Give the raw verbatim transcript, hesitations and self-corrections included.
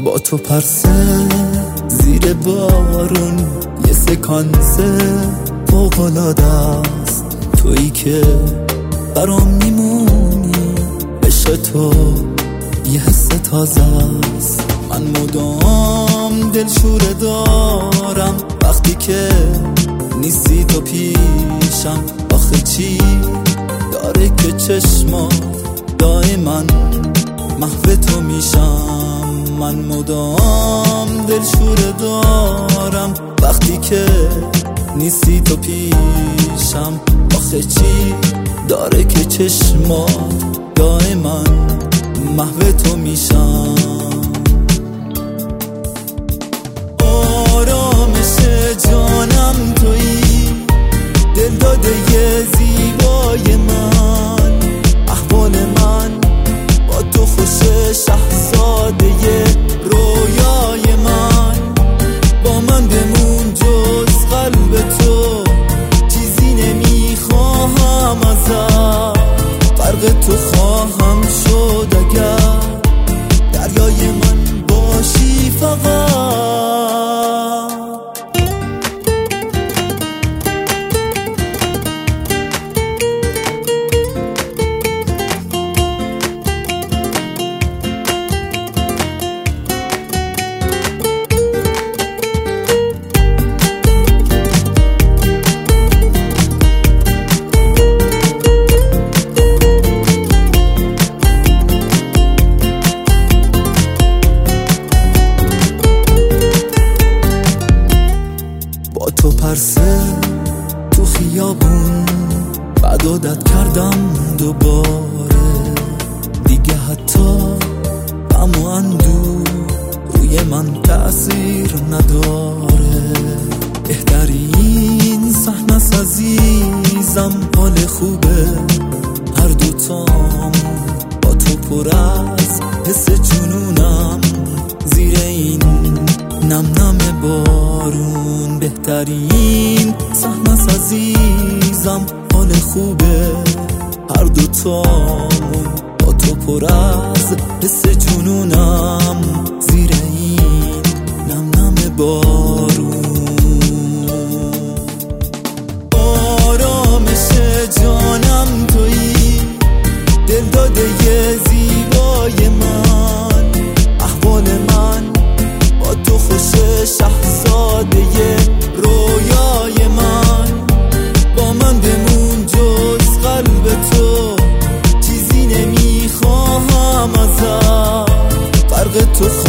با تو پرسه زیر بارون یه سکانس فوق‌العاده است. تویی که برام میمونی، عشق تو یه حس تازه است. من مدام دلشوره دارم وقتی که نیستی تو پیشم. آخه چی داره که چشما دائما محو تو میشم. من مدام دلشوره دارم وقتی که نیستی تو پیشم. آخه چی داره که چشما دائما محو تو میشم. آرامش جانم تویی، دل داده یه زیبای من. احوال من با تو خوشه، شهزاده رویای من. با من بمون جز قلب تو، چیزی نمیخواهم ازت. غرق تو خواهم شد اگر دریای من باشی فقط. تو پرسه تو خیابون بعد عادت کردم دوباره. دیگه حتی غم و اندوه روی من تأثیر نداره. بهترین صحنه است عزیزم، حال خوبه هر دوتام. با تو پر از حس جنونم زیر این نم نم بارون. بهترین صحنه است عزیزم، حال خوبه هر دوتامون. با تو پر از حس جنونم زیر این نم نم بارون. آرامش جانم تویی، دل داده یه زیبای من. احوال من با تو خوشه، شهزاده رویای من. با من بمون جز قلب تو، چیزی نمیخواهم ازت. غرق تو